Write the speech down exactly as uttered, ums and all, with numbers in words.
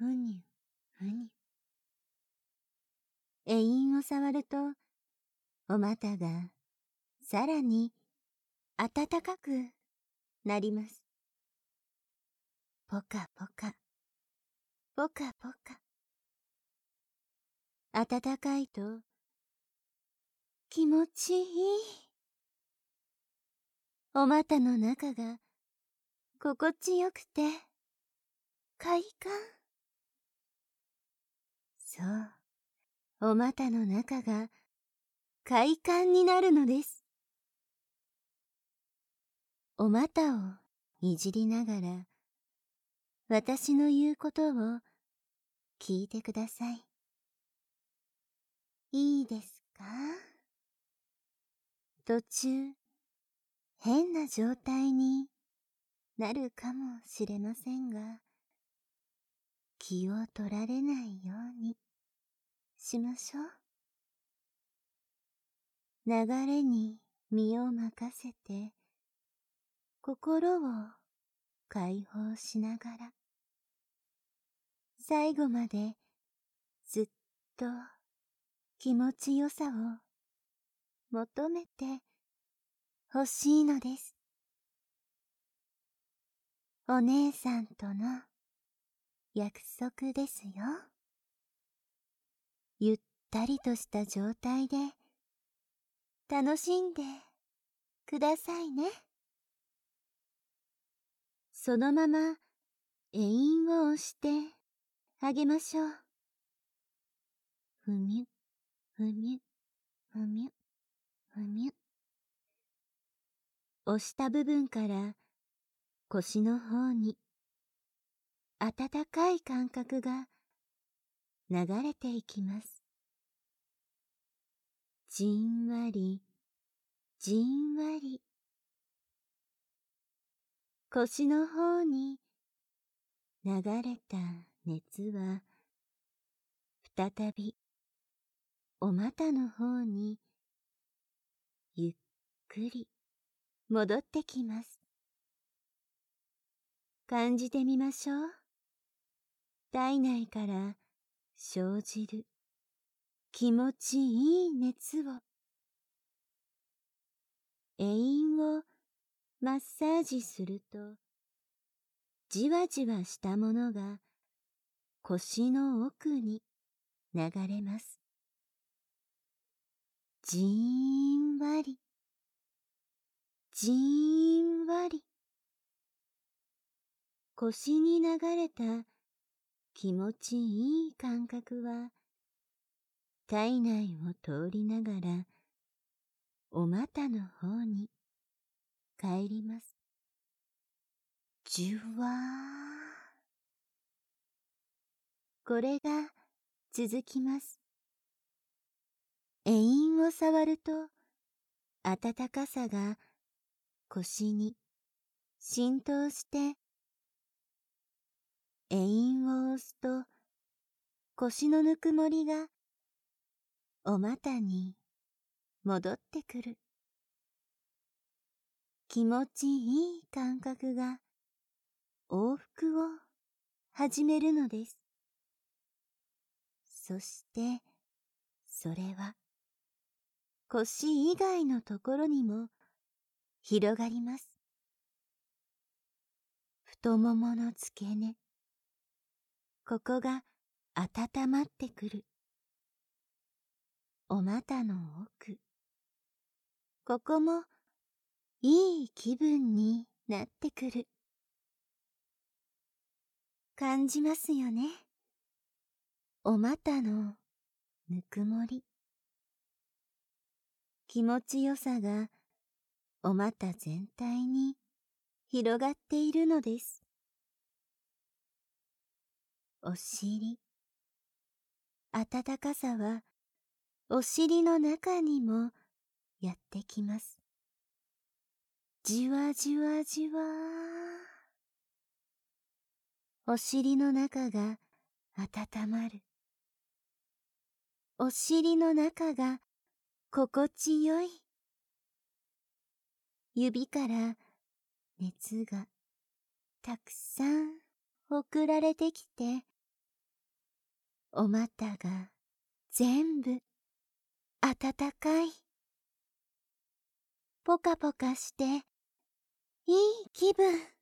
ふにゅふにゅ。会陰を触ると、お股がさらに暖かくなります。ポカポカ、ポカポカ。暖かいと気持ちいい。お股の中が心地よくて快感。そう、お股の中が快感になるのです。お股をいじりながら、私の言うことを聞いてください。いいですか？途中、変な状態になるかもしれませんが、気を取られないようにしましょう。流れに身を任せて、心を解放しながら、最後までずっと気持ちよさを求めてほしいのです。お姉さんとの約束ですよ。ゆったりとした状態で楽しんでくださいね。そのまま会陰を押してあげましょう。ふみゅ、ふみゅ、ふみゅ、ふみゅ。押した部分から腰の方に温かい感覚が流れていきます。じんわり、じんわり。腰の方に流れた熱は再びお股の方にゆっくり戻ってきます。感じてみましょう。体内から生じる気持ちいい熱を。会陰をマッサージすると、じわじわしたものが腰の奥に流れます。じーんわり、じーんわり。腰に流れた気持ちいい感覚は、体内を通りながら、お股の方に帰ります。じゅわー。これが続きます。会陰を触ると、温かさが腰に浸透して、会陰を押すと、腰のぬくもりがお股に戻ってくる。気持ちいい感覚が往復を始めるのです。そして、それは腰以外のところにも広がります。太ももの付け根、ここが温まってくる。お股の奥、ここもいい気分になってくる。感じますよね。お股のぬくもり。気持ちよさがお股全体に広がっているのです。お尻。暖かさはお尻の中にもやってきます。じわじわじわー。お尻の中が温まる。お尻の中が心地よい。指から熱がたくさん送られてきて、 お股が全部暖かい。ポカポカしていい気分。